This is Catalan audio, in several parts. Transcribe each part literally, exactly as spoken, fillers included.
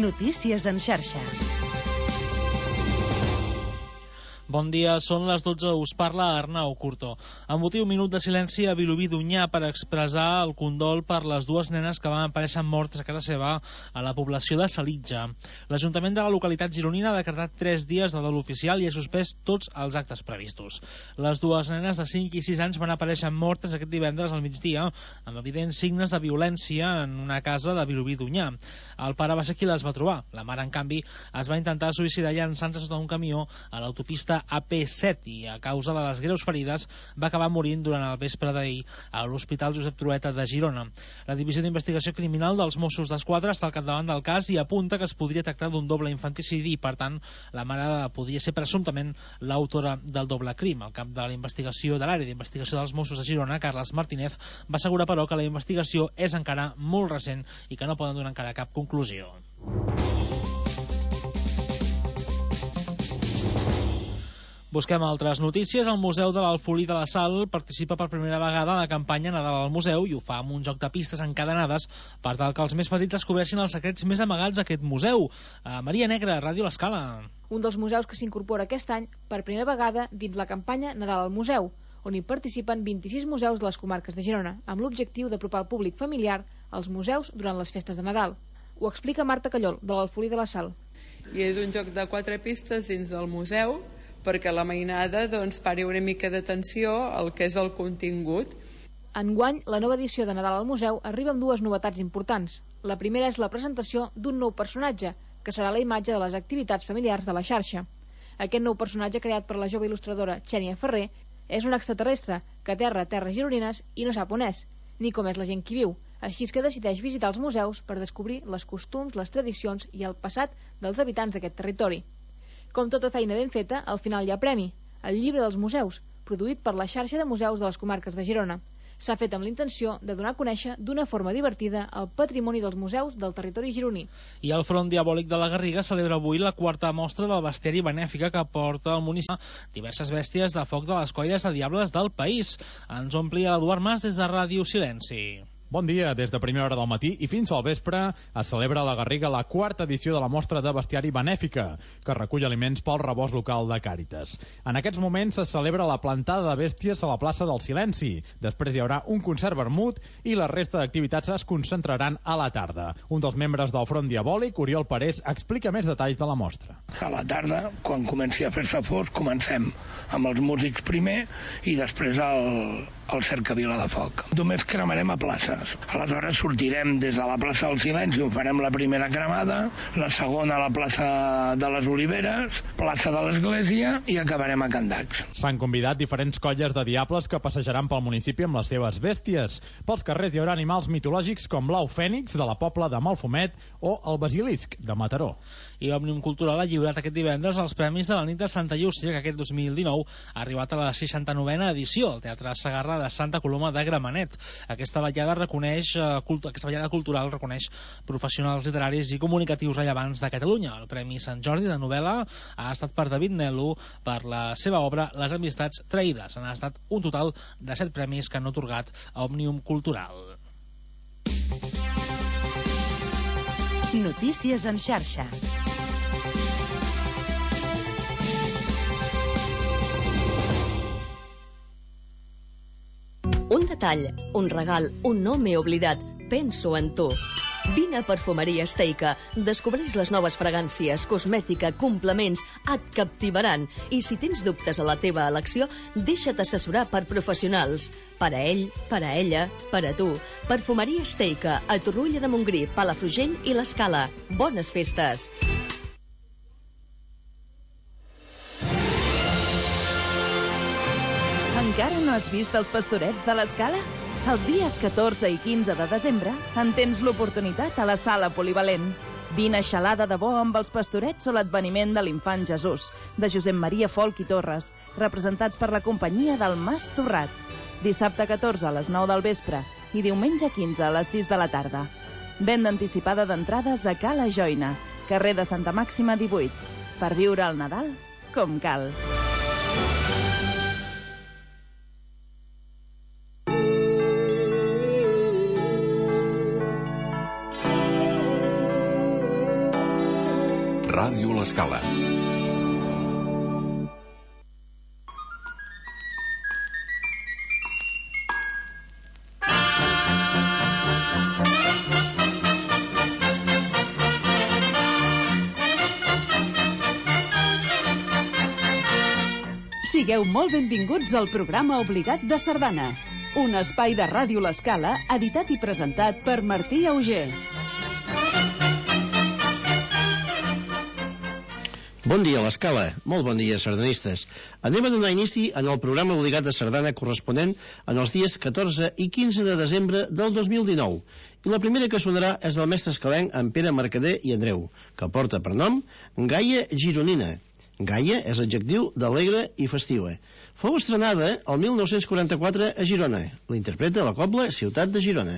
Notícies en xarxa. Bon dia, són les dotze, us parla Arnau Curto. Amb motiu minut de silenci a Vilobí d'Onyar per expressar el condol per les dues nenes que van aparèixer mortes a casa seva a la població de Salitja. L'Ajuntament de la localitat gironina ha decretat tres dies de dol oficial i ha suspès tots els actes previstos. Les dues nenes de cinc i sis anys van aparèixer mortes aquest divendres al migdia amb evidents signes de violència en una casa de Vilobí d'Onyar. El pare va ser qui les va trobar. La mare, en canvi, es va intentar suïcidar llançant-se sota un camió a l'autopista A P set i a causa de les greus ferides va acabar morint durant el vespre d'ahir a l'Hospital Josep Trueta de Girona. La Divisió d'Investigació Criminal dels Mossos d'Esquadra està al capdavant del cas i apunta que es podria tractar d'un doble infanticidi i, per tant, la mare podria ser presumptament l'autora del doble crim. El cap de la investigació de l'àrea d'investigació dels Mossos de Girona, Carles Martínez, va assegurar, però, que la investigació és encara molt recent i que no poden donar encara cap conclusió. Busquem altres notícies. El Museu de l'Alfolí de la Sal participa per primera vegada a la campanya Nadal al Museu i ho fa amb un joc de pistes encadenades per tal que els més petits descobreixin els secrets més amagats d'aquest museu. Uh, Maria Negra, Ràdio L'Escala. Un dels museus que s'incorpora aquest any per primera vegada dins la campanya Nadal al Museu, on hi participen vint-i-sis museus de les comarques de Girona, amb l'objectiu d'apropar el públic familiar als museus durant les festes de Nadal. Ho explica Marta Callol, de l'Alfolí de la Sal. I és un joc de quatre pistes dins del museu, perquè la mainada doncs, pari una mica d'atenció al que és el contingut. Enguany, la nova edició de Nadal al Museu arriba amb dues novetats importants. La primera és la presentació d'un nou personatge, que serà la imatge de les activitats familiars de la xarxa. Aquest nou personatge, creat per la jove il·lustradora Xènia Ferrer, és un extraterrestre que aterra a terres gironines i no sap on és, ni com és la gent que hi viu. Així és que decideix visitar els museus per descobrir les costums, les tradicions i el passat dels habitants d'aquest territori. Com tota feina ben feta, al final hi ha premi, el Llibre dels Museus, produït per la xarxa de museus de les comarques de Girona. S'ha fet amb l'intenció de donar a conèixer d'una forma divertida el patrimoni dels museus del territori gironí. I el Front Diabòlic de la Garriga celebra avui la quarta mostra del bestiari benèfica que porta al municipi diverses bèsties de foc de les colles de diables del país. Ens omplia l'Eduard Mas des de Ràdio Silenci. Bon dia. Des de primera hora del matí i fins al vespre es celebra a la Garriga la quarta edició de la mostra de bestiari benèfica, que recull aliments pel rebost local de Càritas. En aquests moments es celebra la plantada de bèsties a la plaça del Silenci. Després hi haurà un concert vermut i la resta d'activitats es concentraran a la tarda. Un dels membres del Front Diabòlic, Oriol Parés, explica més detalls de la mostra. A la tarda, quan comenci a fer-se fosc, comencem amb els músics primer i després el, el cercavila de foc. Només cremarem a places. Aleshores sortirem des de la plaça del Silenci, on farem la primera cremada, la segona a la plaça de les Oliveres, plaça de l'Església i acabarem a Candacs. S'han convidat diferents colles de diables que passejaran pel municipi amb les seves bèsties. Pels carrers hi haurà animals mitològics com l'au fènix de la Pobla de Malfumet o el basilisc de Mataró. I Òmnium Cultural ha lliurat aquest divendres els premis de la nit de Santa Llúcia, que aquest dos mil dinou ha arribat a la seixanta-novena edició al Teatre Segarra de Santa Coloma de Gramenet. Aquesta vetllada reconeix, aquesta vetllada cultural reconeix professionals literaris i comunicatius rellevants de Catalunya. El Premi Sant Jordi de novel·la ha estat per David Nel·lo per la seva obra Les amistats traïdes. Han estat un total de set premis que han atorgat a Òmnium Cultural. Notícies en xarxa. Un detall, un regal, un no m'he oblidat. Penso en tu. Vine a Perfumeria Esteica. Descobreix les noves fragàncies, cosmètica, complements, et captivaran. I si tens dubtes a la teva elecció, deixa't assessorar per professionals. Per a ell, per a ella, per a tu. Perfumeria Esteica, a Torroella de Montgrí, Palafrugell i l'Escala. Bones festes! Encara no has vist els Pastorets de l'Escala? Els dies catorze i quinze de desembre en tens l'oportunitat a la sala polivalent. Vine a xalar de debò amb els Pastorets o l'adveniment de l'Infant Jesús, de Josep Maria Folch i Torres, representats per la companyia del Mas Torrat. Dissabte catorze a les nou del vespre i diumenge quinze a les sis de la tarda. Venda anticipada d'entrades a Cala Joina, carrer de Santa Màxima divuit, per viure el Nadal com cal. Ràdio L'Escala. Sigueu molt benvinguts al programa obligat de Sardana, un espai de Ràdio L'Escala editat i presentat per Martí Auger. Bon dia, l'Escala. Molt bon dia, sardanistes. Anem a donar inici en el programa obligat de Sardana corresponent en els dies catorze i quinze de desembre del dos mil dinou. I la primera que sonarà és del mestre escalenc en Pere Mercader i Andreu, que porta per nom Gaia Gironina. Gaia és adjectiu d'alegre i festiva. Fou estrenada el mil nou-cents quaranta-quatre a Girona. L'interpreta la cobla Ciutat de Girona.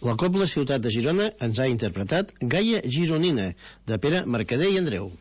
La Cobla Ciutat de Girona ens ha interpretat Gaia Gironina, de Pere Mercader i Andreu.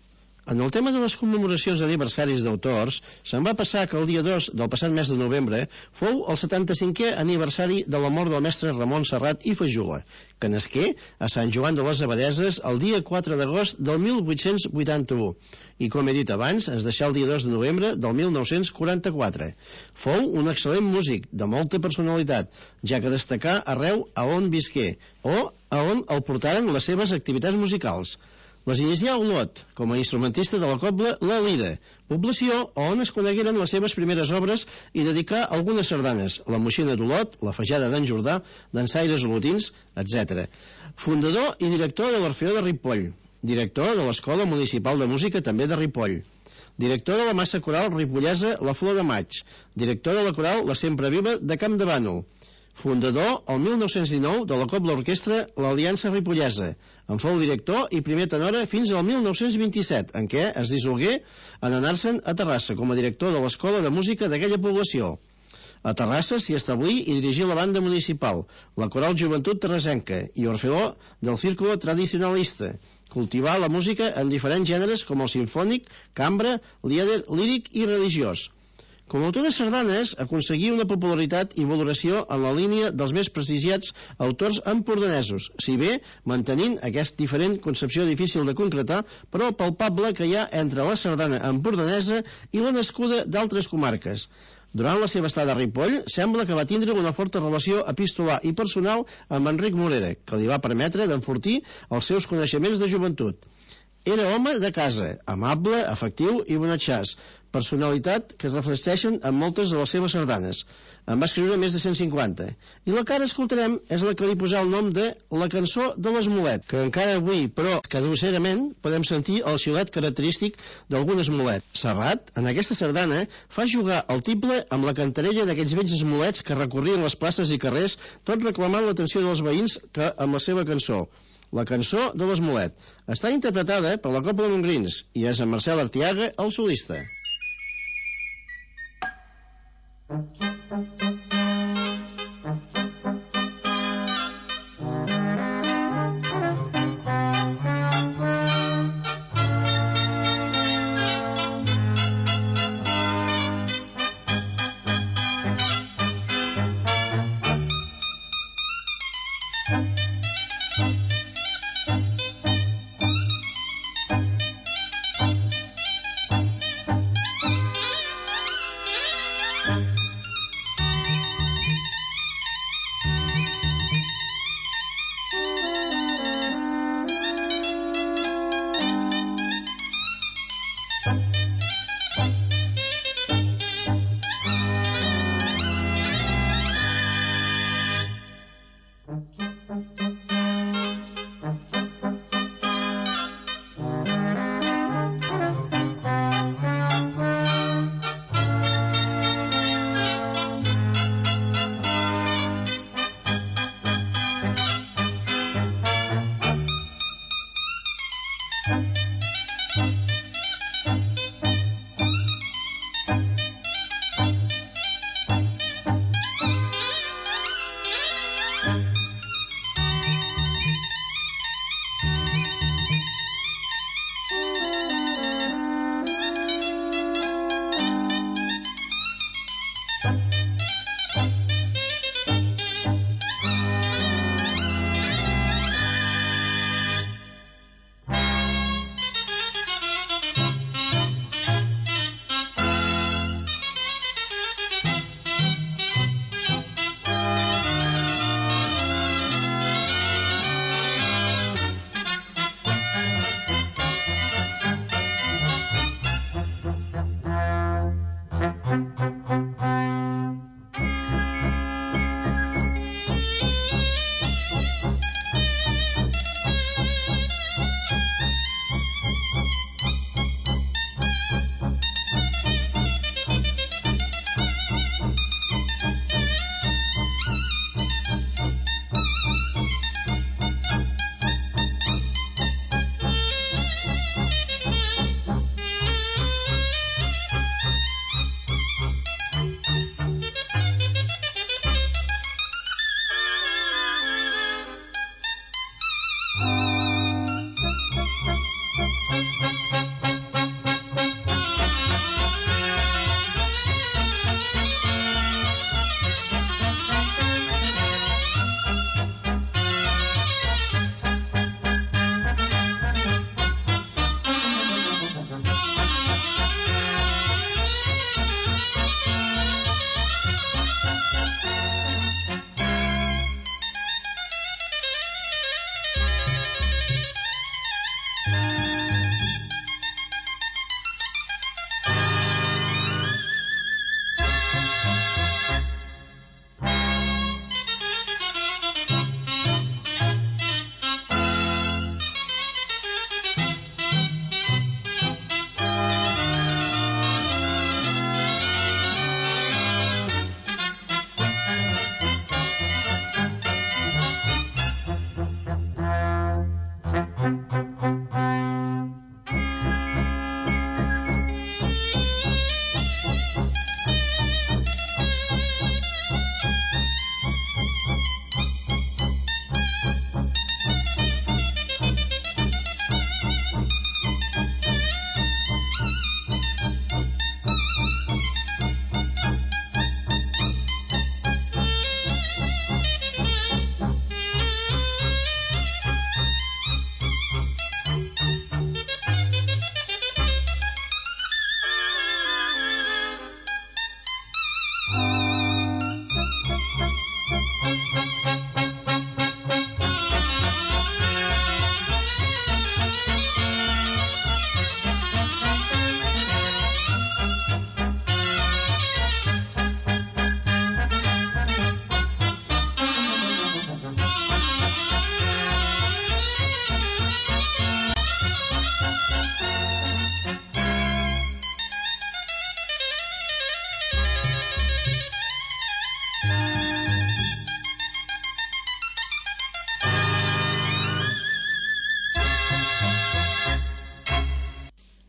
En el tema de les commemoracions d'aniversaris d'autors, se'n va passar que el dia dos del passat mes de novembre fou el setanta-cinquè aniversari de la mort del mestre Ramon Serrat i Fajula, que nasqué a Sant Joan de les Abadeses el dia quatre d'agost del mil vuit-cents vuitanta-u i, com he dit abans, es deixà el dia dos de novembre del mil nou-cents quaranta-quatre. Fou un excel·lent músic, de molta personalitat, ja que destacà arreu a on visqué o a on el portaren les seves activitats musicals. Les inicià a Olot, com a instrumentista de la cobla La Lira, població on es conegueren les seves primeres obres i dedicà algunes sardanes, la Moixina d'Olot, la Fejada d'en Jordà, Dansaires Olotins, etcètera. Fundador i director de l'Orfeó de Ripoll, director de l'Escola Municipal de Música també de Ripoll, director de la Massa Coral Ripollesa La Flor de Maig, director de la Coral La Sempre Viva de Camp de Bànol, fundador, el mil nou-cents dinou, de la Cobla Orquestra l'Aliança Ripollesa. En fou director i primer tenora fins al mil nou-cents vint-i-set, en què es dissolgué en anar-se'n a Terrassa com a director de l'Escola de Música d'aquella població. A Terrassa s'hi establí i dirigí la banda municipal, la Coral Joventut Terrasenca i orfeó del Círculo Tradicionalista. Cultivà la música en diferents gèneres com el sinfònic, cambra, lieder, líric i religiós. Com a autor de sardanes, aconseguí una popularitat i valoració en la línia dels més prestigiats autors empordanesos, si bé mantenint aquesta diferent concepció difícil de concretar, però palpable que hi ha entre la sardana empordanesa i la nascuda d'altres comarques. Durant la seva estada a Ripoll, sembla que va tindre una forta relació epistolar i personal amb Enric Morera, que li va permetre d'enfortir els seus coneixements de joventut. Era home de casa, amable, afectiu i bonatxàs, personalitat que es reflecteixen en moltes de les seves sardanes. En va escriure més de cent cinquanta. I la que ara escoltarem és la que li posà el nom de La cançó de l'Esmolet, que encara avui, però cadusserament, podem sentir el xiulet característic d'algun esmolet. Serrat, en aquesta sardana, fa jugar el tible amb la cantarella d'aquells vells esmolets que recorrien les places i carrers, tot reclamant l'atenció dels veïns que amb la seva cançó. La cançó de l'Esmolet. Està interpretada per la Cobla Montgrins i és en Marcel Artiaga el solista.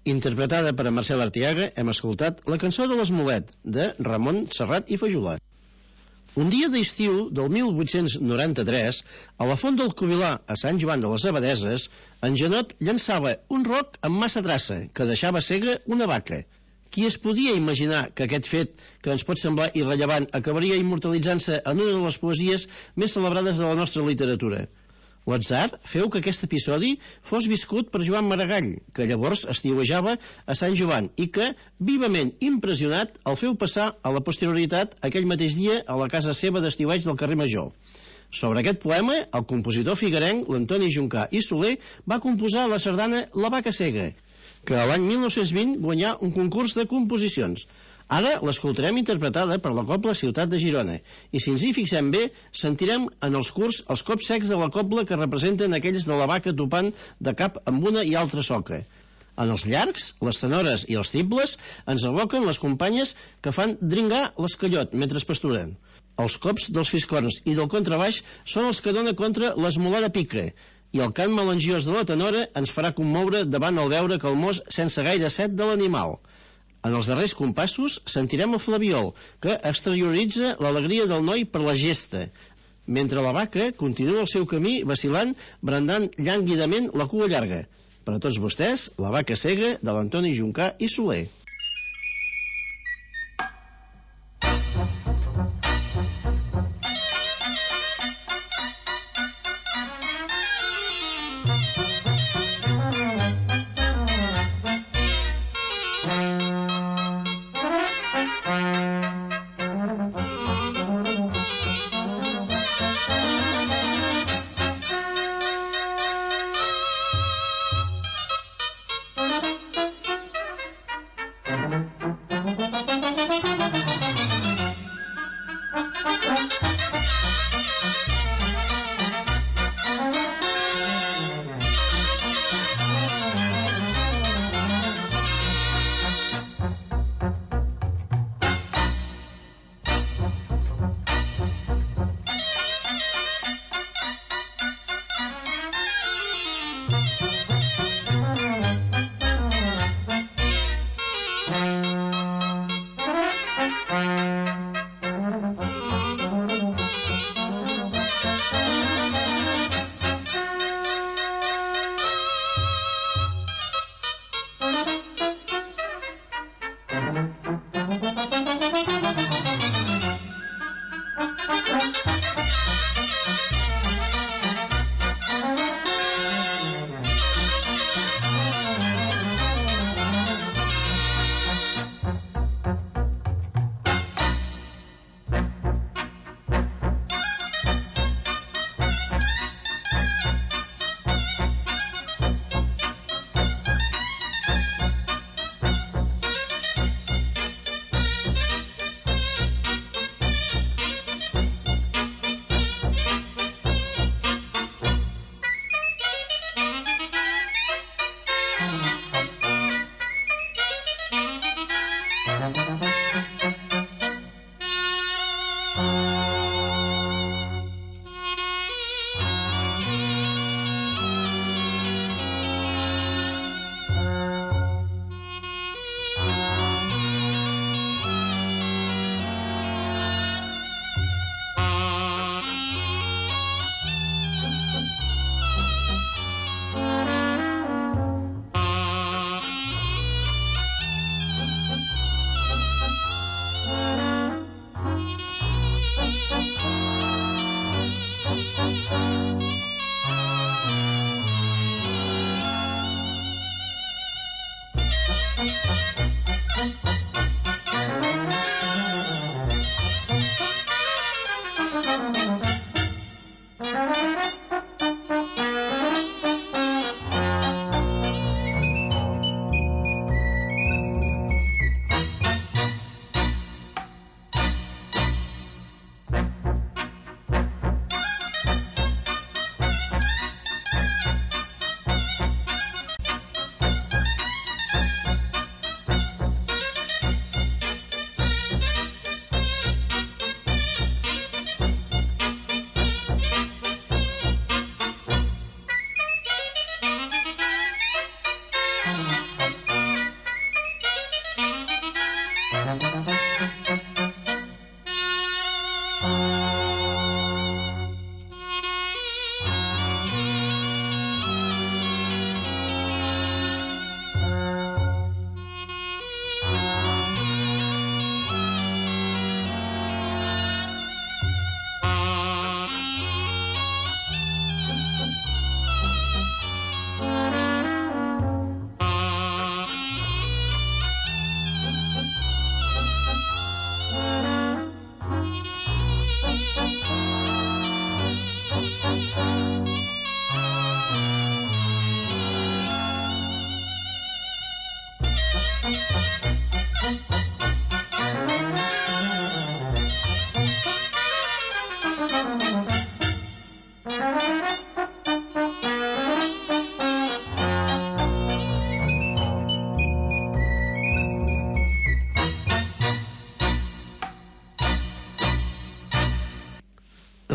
Interpretada per a Marcel Artiaga, hem escoltat La cançó de l'Esmolet, de Ramon Serrat i Fajolat. Un dia d'estiu del mil vuit-cents noranta-tres, a la Font del Covilà, a Sant Joan de les Abadeses, en Janot llançava un roc amb massa traça, que deixava cega una vaca. Qui es podia imaginar que aquest fet, que ens pot semblar irrellevant, acabaria immortalitzant-se en una de les poesies més celebrades de la nostra literatura? L'atzar feu que aquest episodi fos viscut per Joan Maragall, que llavors estiuejava a Sant Joan i que, vivament impressionat, el feu passar a la posterioritat aquell mateix dia a la casa seva d'estiueig del carrer Major. Sobre aquest poema, el compositor figuerenc, l'Antoni Juncà i Soler, va composar la sardana La vaca cega, que l'any mil nou-cents vint guanyà un concurs de composicions. Ara l'escoltarem interpretada per la Cobla Ciutat de Girona i si ens hi fixem bé sentirem en els curts els cops secs de la cobla que representen aquells de la vaca topant de cap amb una i altra soca. En els llargs, les tenores i els tibles ens evoquen les companyes que fan dringar l'escallot mentre es pasturen. Els cops dels fiscorns i del contrabaix són els que dona contra l'esmolada pica i el cant melangiós de la tenora ens farà commoure davant el veure calmós sense gaire set de l'animal. En els darrers compassos sentirem el flabiol, que exterioritza l'alegria del noi per la gesta, mentre la vaca continua el seu camí vacilant, brandant llànguidament la cua llarga. Per a tots vostès, La vaca cega, de l'Antoni Juncà i Soler.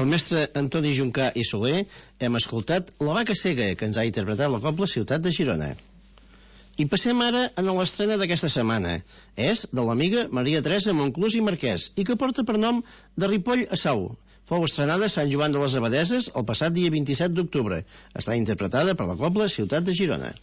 Del mestre Antoni Juncà i Soler hem escoltat La vaca cega, que ens ha interpretat la Cobla Ciutat de Girona. I passem ara a l'estrena d'aquesta setmana. És de l'amiga Maria Teresa Monclús i Marquès i que porta per nom de Ripoll a Sau. Fou estrenada a Sant Joan de les Abadeses el passat dia vint-i-set d'octubre. Està interpretada per la Cobla Ciutat de Girona.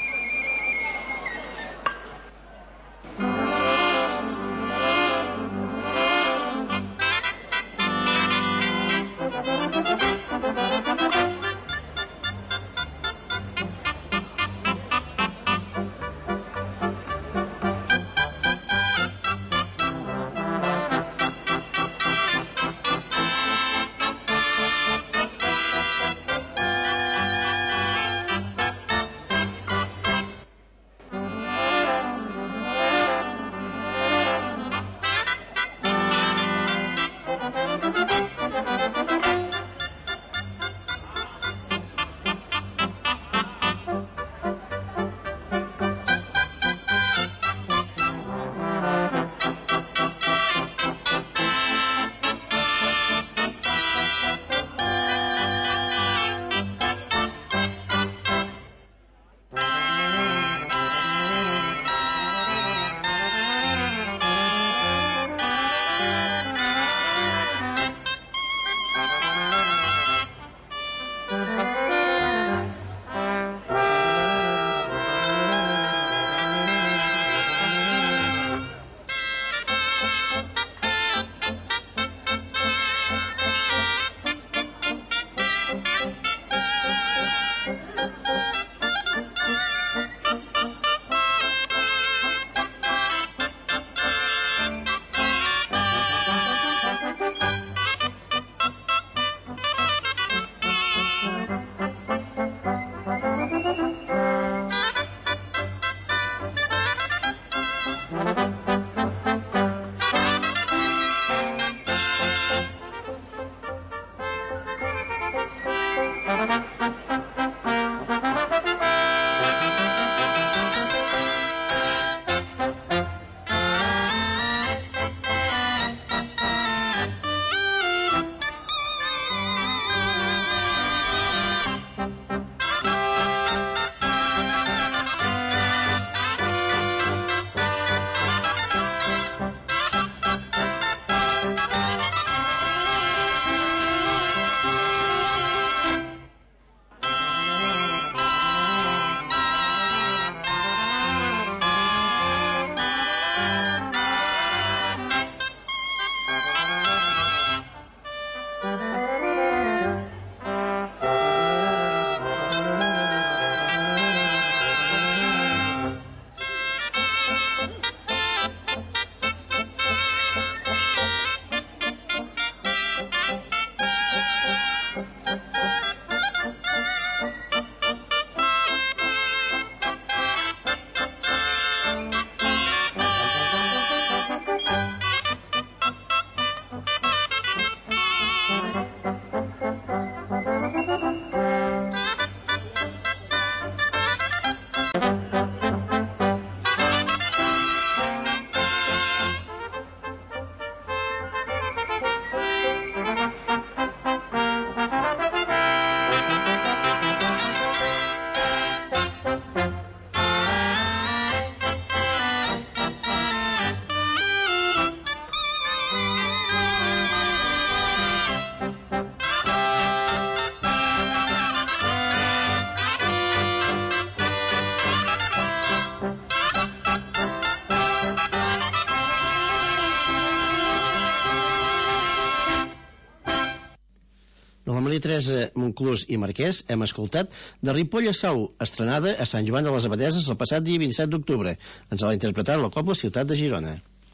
Maria Teresa Monclús i Marquès hem escoltat de Ripoll a Sau, estrenada a Sant Joan de les Abadeses el passat dia vint-i-set d'octubre. Ens l'ha interpretat la Cobla Ciutat de Girona.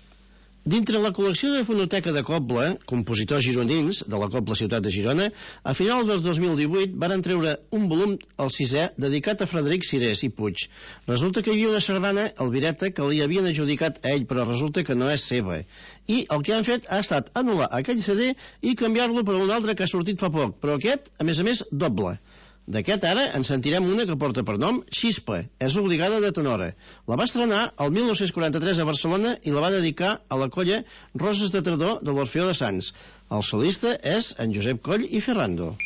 Dintre la col·lecció de fonoteca de Cobla, compositors gironins de la Cobla Ciutat de Girona, a final del dos mil divuit varen treure un volum, el sisè, dedicat a Frederic Cirés i Puig. Resulta que hi havia una sardana, el Vireta, que li havien adjudicat a ell, però resulta que no és seva. I el que han fet ha estat anul·lar aquell C D i canviar-lo per un altre que ha sortit fa poc, però aquest, a més a més, doble. D'aquest ara en sentirem una que porta per nom Xispa, és obligada de tenora. La va estrenar el mil nou-cents quaranta-tres a Barcelona i la va dedicar a la colla Roses de Tardor de l'Orfeó de Sants. El solista és en Josep Coll i Ferrando.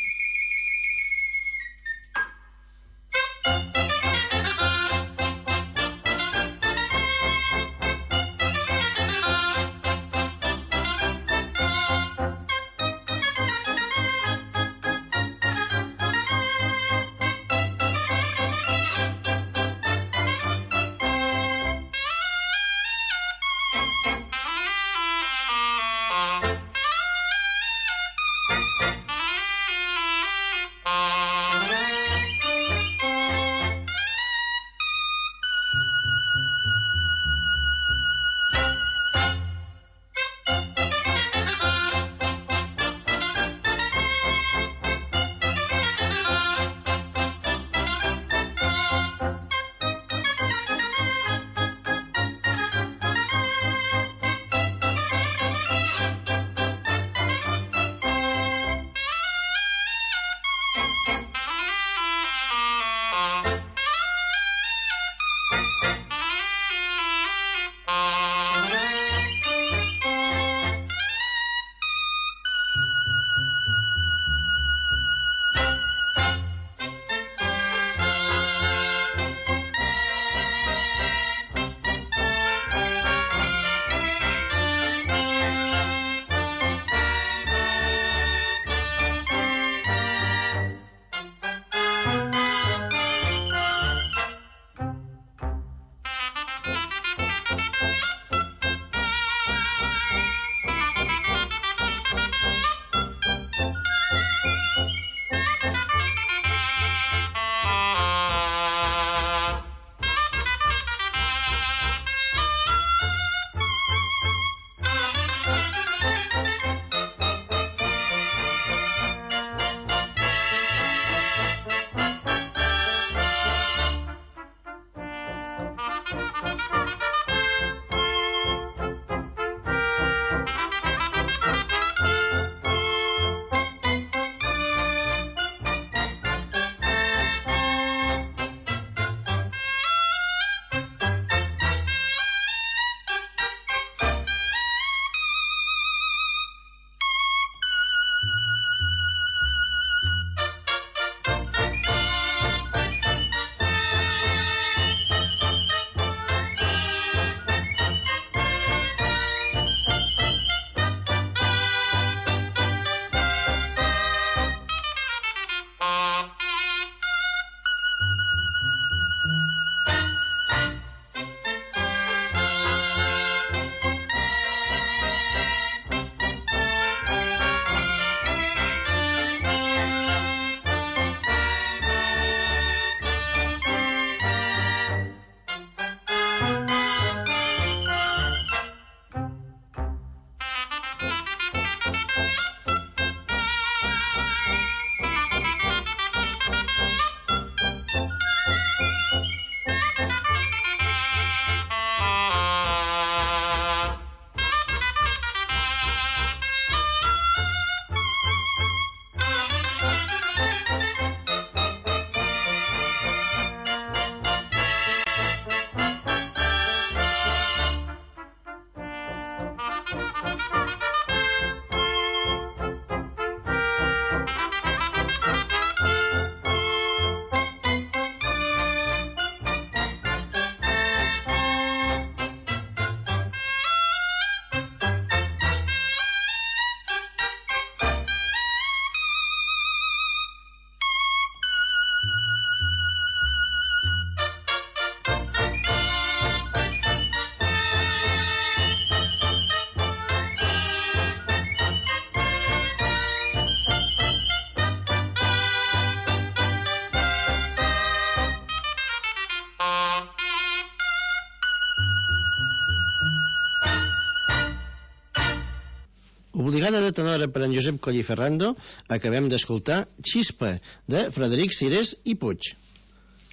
Obligada de tenora per en Josep Coll i Ferrando, acabem d'escoltar Xispa, de Frederic Cirés i Puig.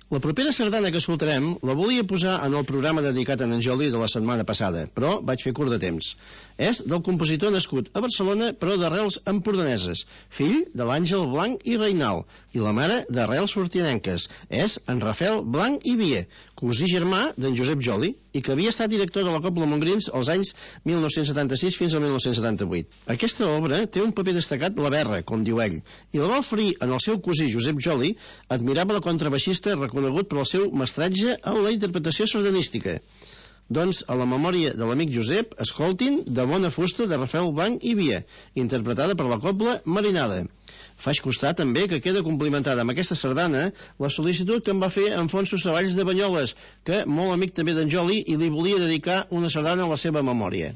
La propera sardana que escoltarem la volia posar en el programa dedicat a en Joli de la setmana passada, però vaig fer curt de temps. És del compositor nascut a Barcelona, però d'arrels empordaneses, fill de l'Àngel Blanc i Reinal, i la mare d'arrels sortinenques. És en Rafael Blanc i Vier, cosí germà d'en Josep Joli, i que havia estat director de la Cobla Montgrins als anys mil nou-cents setanta-sis fins al mil nou-cents setanta-vuit. Aquesta obra té un paper destacat la Berra, com diu ell, i la va oferir en el seu cosí Josep Joli, admirable contrabaixista reconegut per el seu mestratge en la interpretació sardanística. Doncs, a la memòria de l'amic Josep, escoltin De bona fusta de Rafael Blanc i Vier, interpretada per la Cobla Marinada. Faig costar també que queda complimentada amb aquesta sardana la sol·licitud que em va fer Enfonso Savalls de Banyoles, que, molt amic també d'en Joli, i li volia dedicar una sardana a la seva memòria.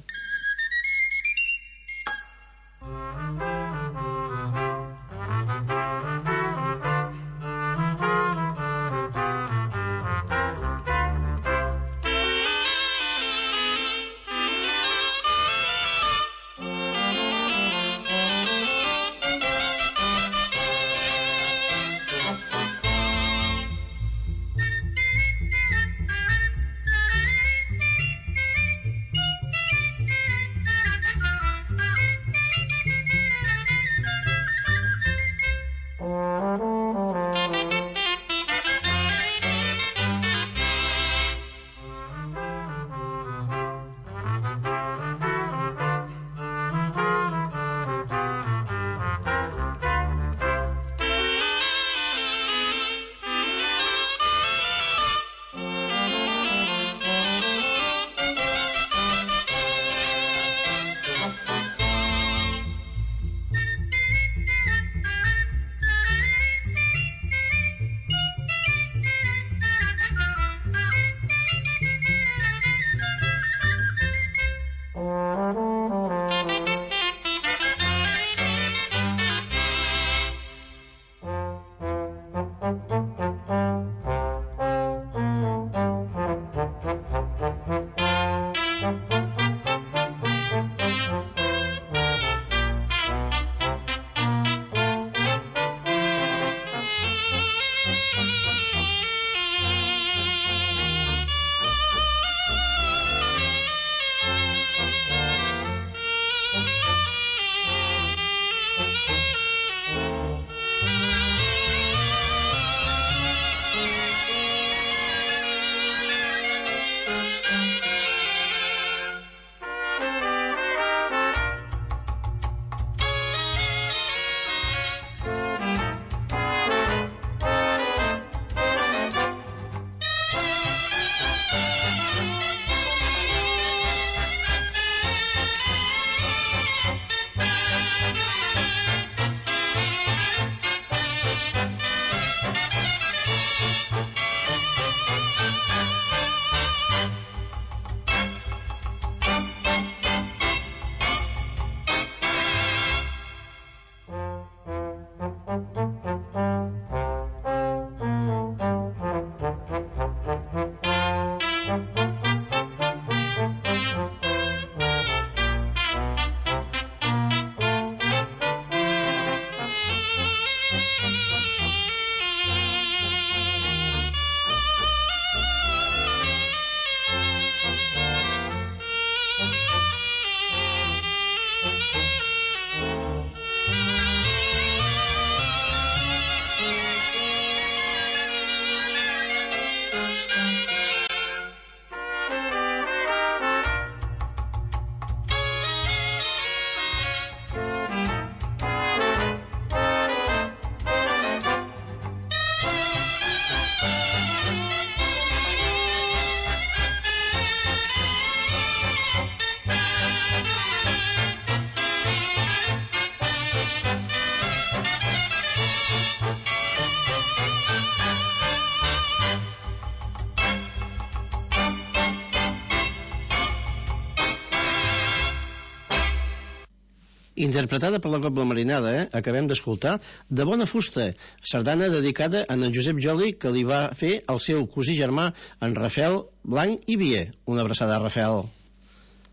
interpretada per la Cobla Marinada, eh? Acabem d'escoltar De bona fusta, sardana dedicada a en Josep Joli, que li va fer el seu cosí germà, en Rafael Blanc i Vier. Una abraçada a Rafael.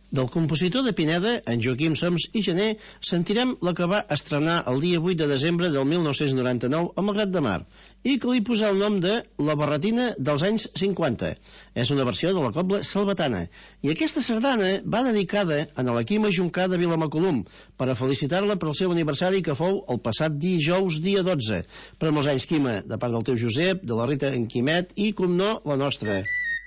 Del compositor de Pineda, en Joaquim Soms i Gené, sentirem la que va estrenar el dia vuit de desembre del mil nou-cents noranta-nou a Malgrat de Mar i que li posà el nom de La Barretina dels anys cinquanta. És una versió de la cobla salvatana i aquesta sardana va dedicada a la Quima Juncà de Vilamacolum per a felicitar-la per el seu aniversari que fou el passat dijous dia dotze. Per molts anys, Quima, de part del teu Josep, de la Rita en Quimet i, com no, la nostra.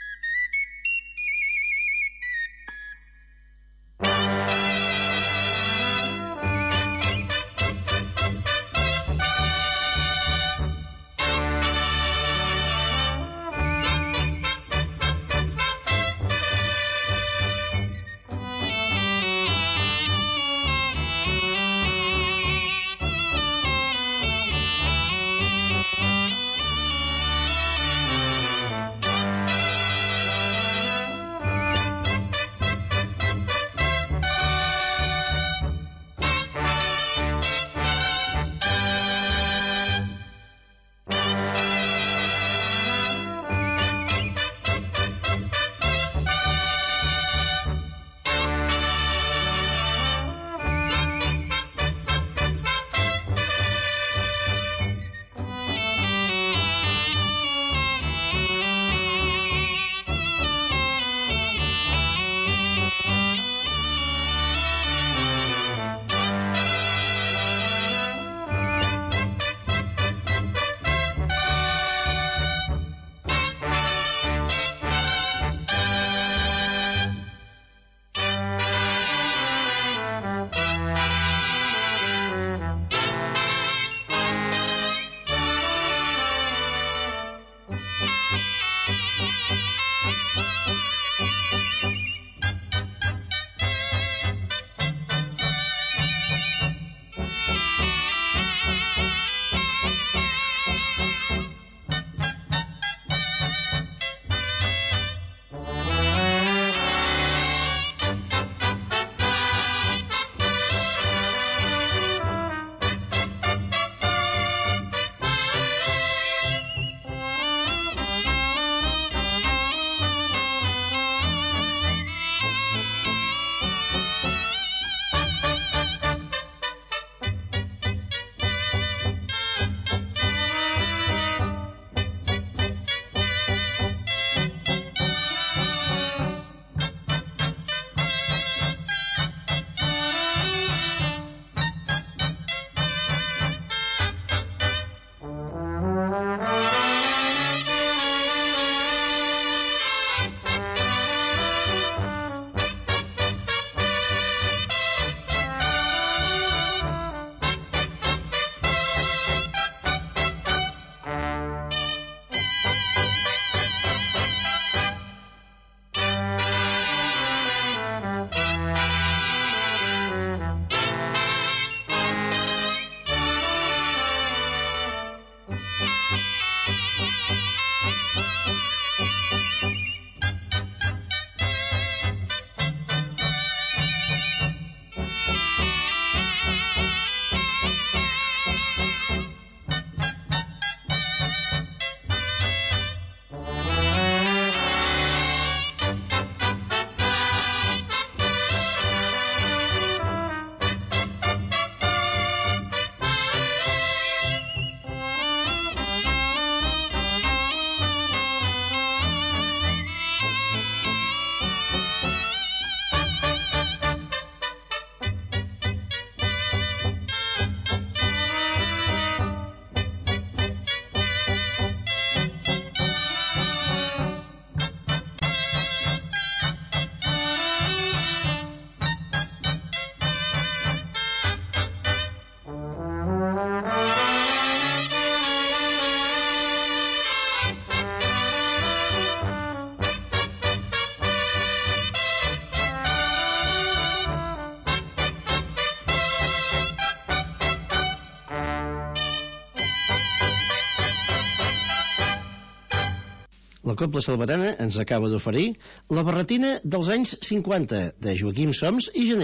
La Cobla Salvatana ens acaba d'oferir La Barretina dels anys cinquanta, de Joaquim Soms i Gené.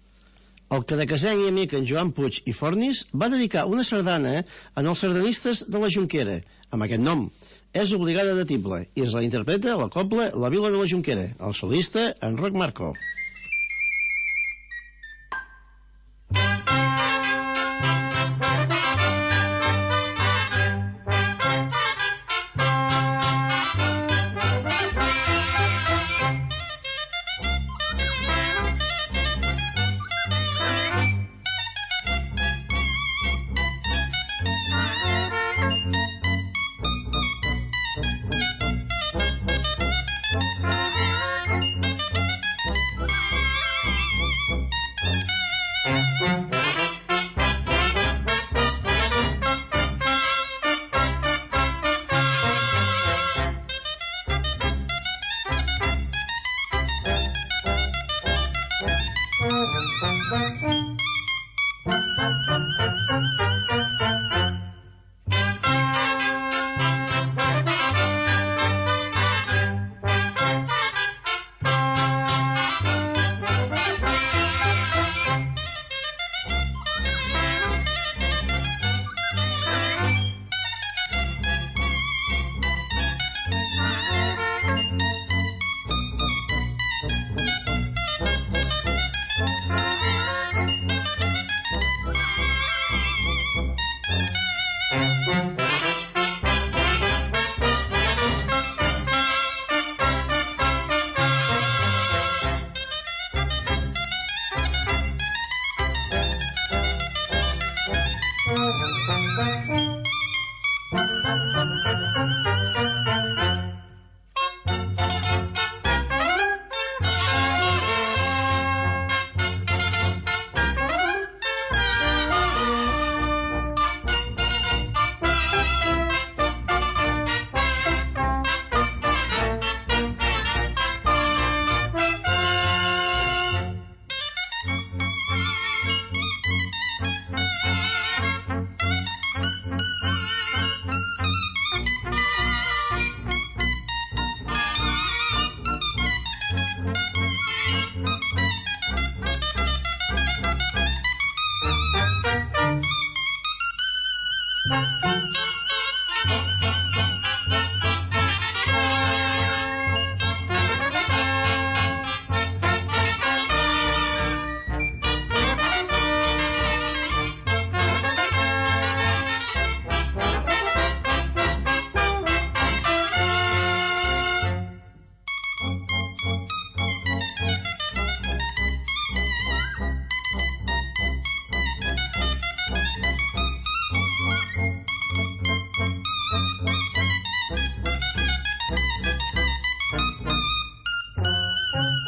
El cadecaseny i amic en Joan Puig i Fornis va dedicar una sardana en els sardanistes de la Jonquera, amb aquest nom. És obligada de tible i ens la interpreta la Cobla La Vila de la Jonquera, el solista en Roc Marco.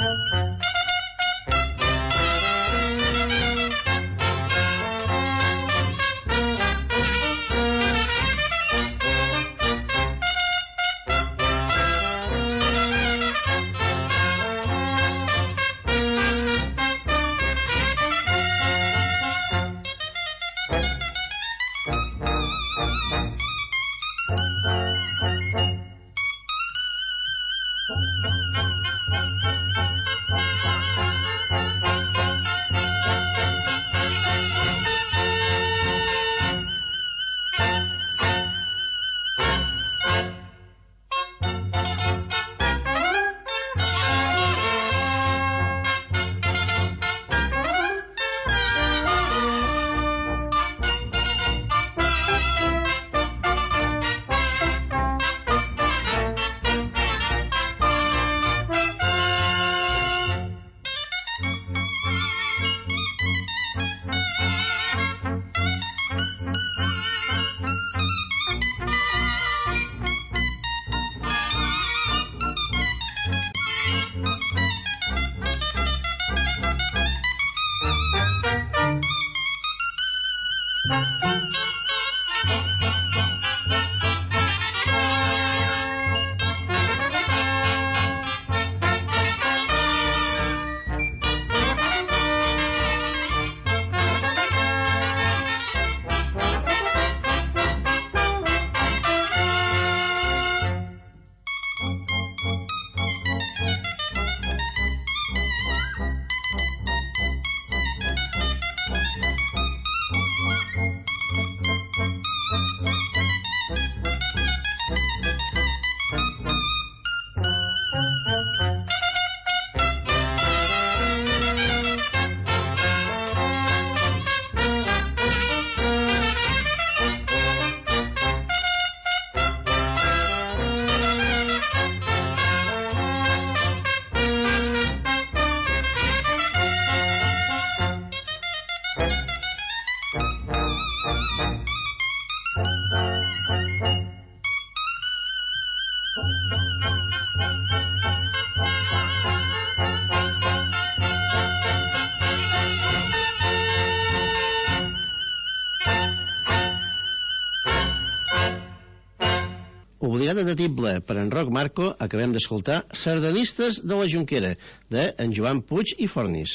Obligada de tible per en Roc Marco, acabem d'escoltar Sardanistes de la Jonquera, de en Joan Puig i Fornis.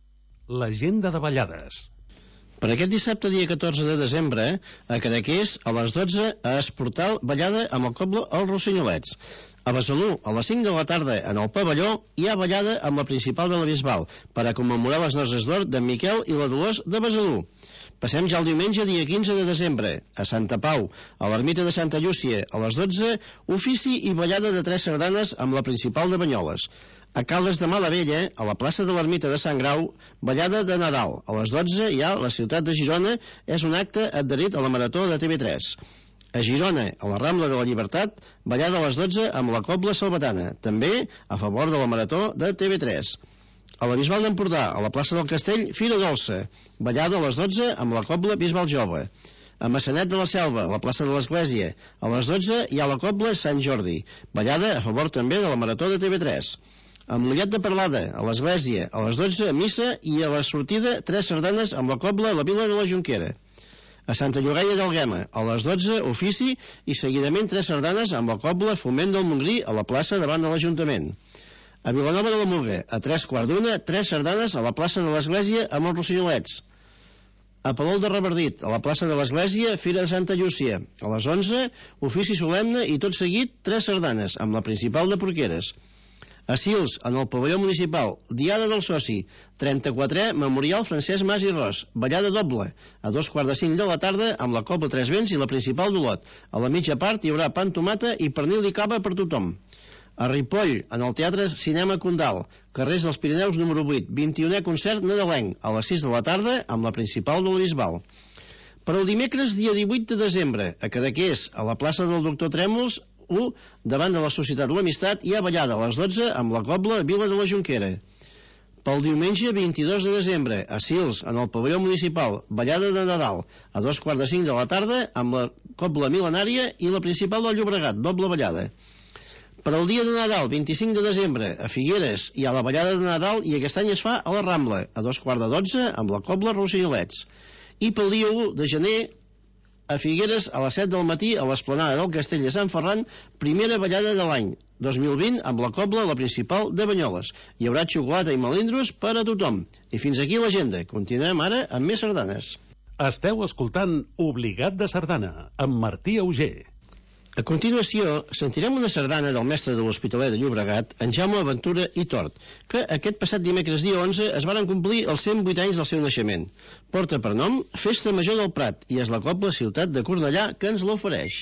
L'agenda de ballades. Per aquest dissabte, dia catorze de desembre, a Cadaqués, a les dotze, a Esportal, ballada amb el coble Els Rossinyolets. A Besalú, a les cinc de la tarda, en el pavelló, hi ha ballada amb la principal de la Bisbal, per a commemorar les noces d'or d'en Miquel i la Dolors de Besalú. Passem ja el diumenge, dia quinze de desembre, a Santa Pau, a l'ermita de Santa Llúcia, a les dotze, ofici i ballada de tres sardanes amb la principal de Banyoles. A Caldes de Malavella, a la plaça de l'ermita de Sant Grau, ballada de Nadal. A les dotze hi ha la ciutat de Girona, és un acte adherit a la Marató de T V tres. A Girona, a la Rambla de la Llibertat, ballada a les dotze amb la Cobla Salvatana, també a favor de la Marató de T V tres. A la Bisbal d'Empordà, a la plaça del Castell, Fira Dolça, ballada a les dotze amb la Cobla Bisbal Jove. A Massanet de la Selva, a la plaça de l'Església, a les dotze hi ha la Cobla Sant Jordi, ballada a favor també de la Marató de T V tres. A Mollet de Perlada, a l'Església, a les dotze, missa, i a la sortida, tres sardanes amb la Cobla a la Vila de la Jonquera. A Santa Llogaia d'Alguema, a les dotze, ofici, i seguidament tres sardanes amb la Cobla Foment del Montgrí a la plaça davant de l'Ajuntament. A Vilanova de la Muga, a tres quarts d'una, tres sardanes a la plaça de l'Església amb els Rossinyolets. A Palol de Revardit, a la plaça de l'Església, Fira de Santa Llúcia. A les onze, ofici solemne i tot seguit, tres sardanes amb la principal de Porqueres. A Sils, en el pavelló municipal, Diada del Soci, trenta-quatrè, Memorial Francesc Mas i Ros, ballada doble, a dos quarts de cinc de la tarda amb la Cobla Tres Vents i la principal d'Olot. A la mitja part hi haurà pa amb tomata i pernil i cava per tothom. A Ripoll, en el Teatre Cinema Condal, carrers dels Pirineus número vuit, vint-i-unè concert nadalenc, a les sis de la tarda amb la principal de la Bisbal. Per al dimecres, dia divuit de desembre, a Cadaqués, a la plaça del Doctor Trèmols, u, davant de la Societat L'Amistat, hi ha ballada a les dotze amb la Cobla Vila de la Jonquera. Pel diumenge, vint-i-dos de desembre, a Sils, en el pavelló municipal, ballada de Nadal, a dos quarts de cinc de la tarda amb la Cobla Mil·lenària i la principal del Llobregat, doble ballada. per al dia de Nadal, vint-i-cinc de desembre, a Figueres, hi ha la ballada de Nadal i aquest any es fa a la Rambla, a dos quarts de dotze, amb la Cobla Rosellets. I pel dia u de gener, a Figueres, a les set del matí, a l'esplanada del Castell de Sant Ferran, primera ballada de l'any, dos mil vint, amb la Cobla, la principal de Banyoles. Hi haurà xocolata i melindros per a tothom. I fins aquí l'agenda. Continuem ara amb més sardanes. Esteu escoltant Obligat de Sardana, amb Martí Auger. A continuació, sentirem una sardana del mestre de l'Hospitalet de Llobregat, en Jaume Ventura i Tort, que aquest passat dimecres dia onze es varen complir els cent vuit anys del seu naixement. Porta per nom Festa Major del Prat i és la Cobla Ciutat de Cornellà que ens l'ofereix.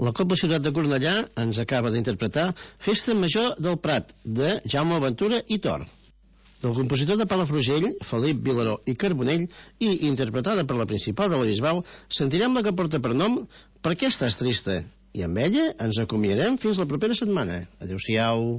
La Cobla Ciutat de Cornellà ens acaba d'interpretar Festa Major del Prat, de Jaume Ventura i Tor. Del compositor de Palafrugell, Felip Vilaró i Carbonell, i interpretada per la Principal de la Bisbal, sentirem la que porta per nom Per què estàs trista? I amb ella ens acomiadem fins la propera setmana. Adéu-siau.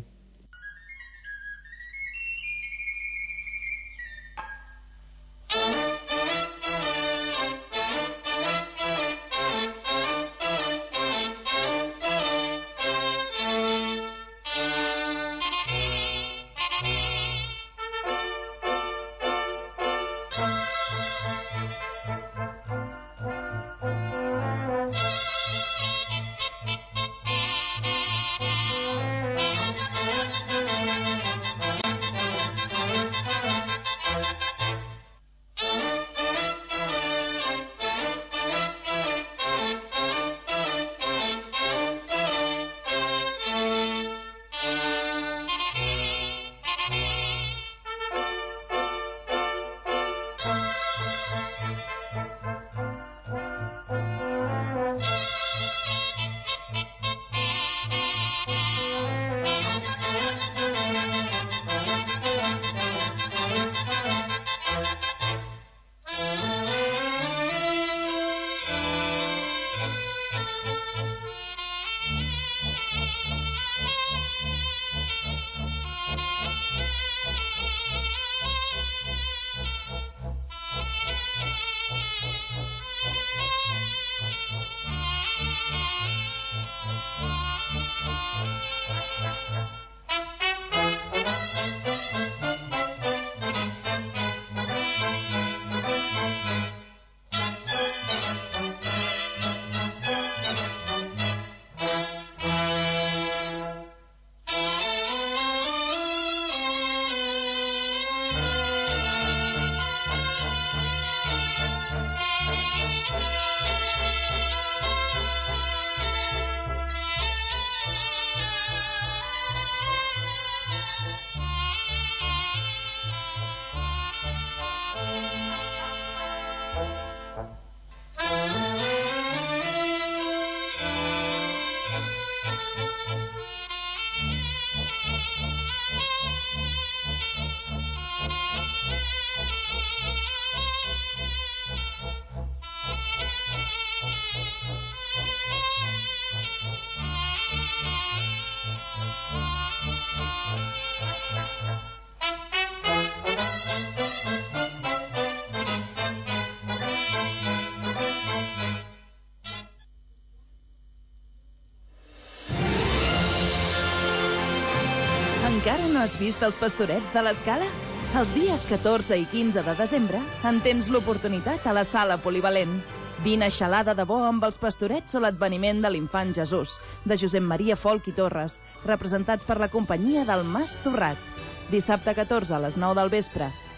Encara no has vist els Pastorets de l'Escala? Els dies catorze i quinze de desembre en tens l'oportunitat a la Sala Polivalent. Vine a xalada de bo amb els Pastorets o l'adveniment de l'Infant Jesús, de Josep Maria Folch i Torres, representats per la companyia del Mas Torrat. Dissabte catorze a les nou del vespre.